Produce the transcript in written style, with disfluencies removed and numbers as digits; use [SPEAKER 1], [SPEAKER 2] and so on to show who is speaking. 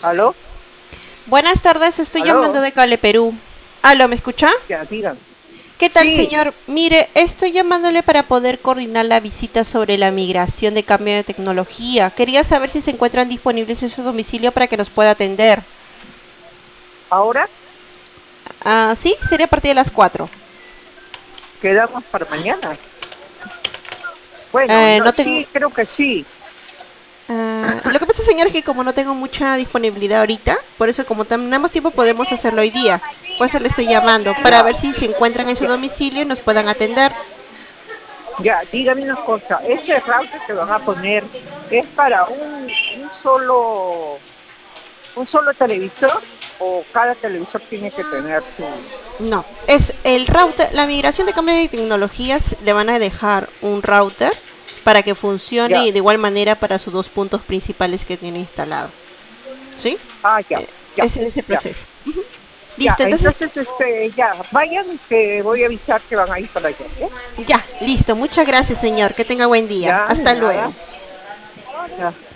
[SPEAKER 1] ¿Aló?
[SPEAKER 2] Buenas tardes, estoy llamando
[SPEAKER 1] ¿Aló?
[SPEAKER 2] de Cale, Perú. ¿Aló, me escucha?
[SPEAKER 1] Ya, digan.
[SPEAKER 2] ¿Qué tal,
[SPEAKER 1] Sí,
[SPEAKER 2] señor? Mire, estoy llamándole para poder coordinar la visita sobre la migración de cambio de tecnología. Quería saber si se encuentran disponibles en su domicilio para que nos pueda atender.
[SPEAKER 1] ahora
[SPEAKER 2] Ah, sí, sería a partir de las 4.
[SPEAKER 1] quedamos para mañana. Bueno, no,
[SPEAKER 2] No tengo...
[SPEAKER 1] sí, creo que sí.
[SPEAKER 2] lo que pasa, señor, es que como no tengo mucha disponibilidad ahorita, por eso como tenemos tiempo podemos hacerlo hoy día. Por eso le estoy llamando, para
[SPEAKER 1] Ya,
[SPEAKER 2] ver si se encuentran en su
[SPEAKER 1] ya,
[SPEAKER 2] domicilio y nos puedan atender.
[SPEAKER 1] ya, dígame una cosa. ¿Ese router que van a poner es para un solo televisor o cada televisor tiene que tener su...
[SPEAKER 2] No, es el router, la migración de cambio de tecnologías le van a dejar un router para que funcione
[SPEAKER 1] Ya,
[SPEAKER 2] y de igual manera para sus dos puntos principales que tiene instalado. ¿Sí?
[SPEAKER 1] ya, ya,
[SPEAKER 2] Es en ese
[SPEAKER 1] ya,
[SPEAKER 2] proceso.
[SPEAKER 1] ya.
[SPEAKER 2] Listo, entonces,
[SPEAKER 1] Entonces, ya, vayan que voy a avisar que van a ir para allá, ¿ya?
[SPEAKER 2] ya, listo. Muchas gracias, señor. Que tenga buen día.
[SPEAKER 1] Ya, de
[SPEAKER 2] Hasta luego.
[SPEAKER 1] nada. Ya.